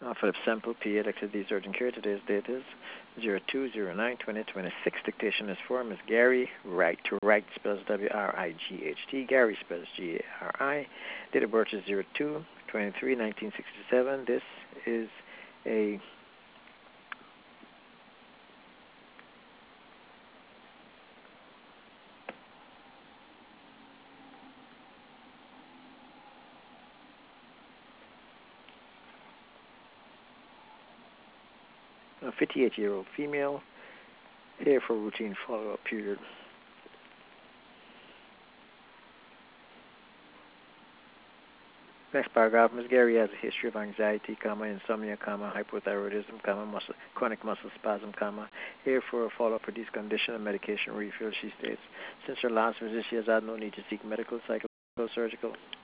Philip Semple, PA, electricity surgeon care. Today's date is 02/09/2026. Dictation is for Ms. Gary Wright. To Wright spells W-R-I-G-H-T. Gary spells G-A-R-I. Date of birth is 02/23/1967. This is a 58-year-old female, here for routine follow-up period. Next paragraph, Ms. Gary has a history of anxiety, insomnia, hypothyroidism, chronic muscle spasm, here for a follow-up for this condition and medication refill. She states, since her last visit, she has had no need to seek medical, psychological, surgical.